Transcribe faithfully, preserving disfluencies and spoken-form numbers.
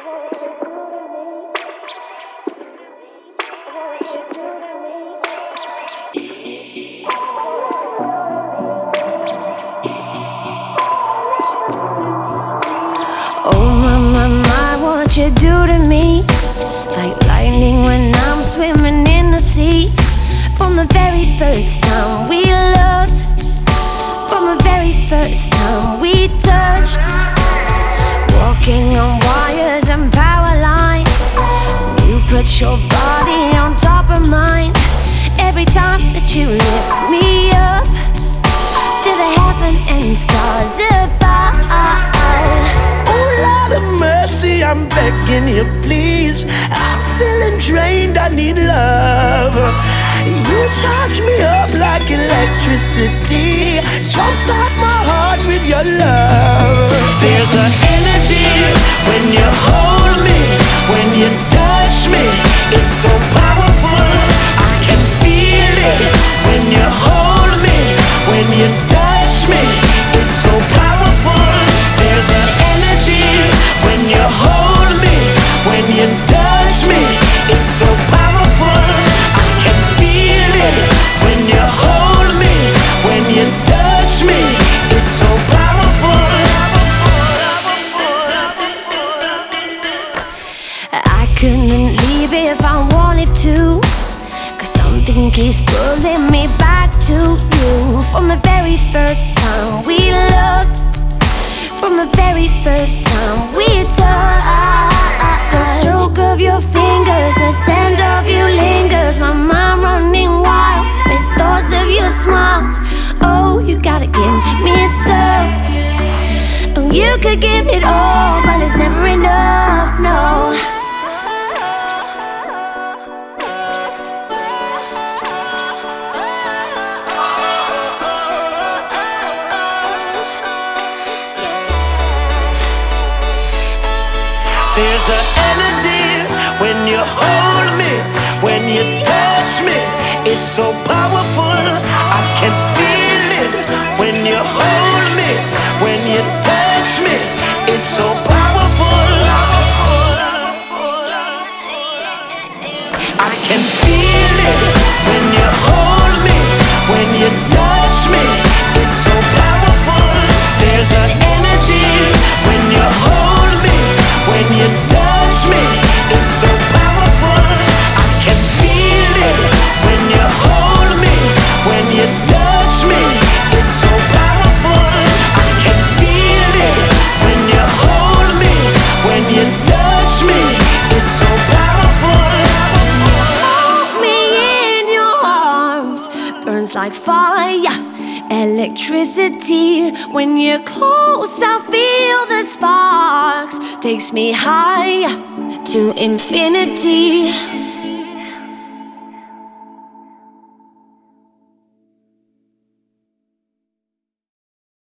Oh my, my, my, what you do to me? Like lightning when I'm swimming in the sea. From the very first time we loved, from the very first time we touched, walking on wires and power lines. You put your body on top of mine. Every time that you lift me up to the heaven and stars above. Lord of mercy, I'm begging you, please. I'm feeling drained, I need love. You charge me up like electricity. Jumpstart my heart with your love. There's an energy when you hold me, when you touch me. It's so powerful, I can feel it. When you hold me, when you touch me. It's so powerful. There's an energy when you hold me, when you touch me. It's so powerful, I can feel it. When you hold me, when you touch me. It's so powerful. I couldn't leave if I wanted to, 'cause something keeps pulling me back to you. From the very first time we loved, from the very first time we touched. The stroke of your fingers, the scent of you lingers. My mind running wild with thoughts of your smile. Oh, you gotta give me some. Oh, you could give it all, but it's never enough, no. There's an energy when you hold me, when you touch me. It's so powerful, I can feel it. When you hold me, when you touch me. It's so powerful, I can feel it. When you hold me, when you touch me. It's so powerful. There's an energy when you hold me, when you touch me. It's so powerful, I can feel it. When you hold me, when you touch me. It's so powerful, I can feel it. When you hold me, when you touch me. It's so powerful. Hold me in your arms, burns like fire, electricity. When you're close, I feel the sparks. Takes me higher to infinity.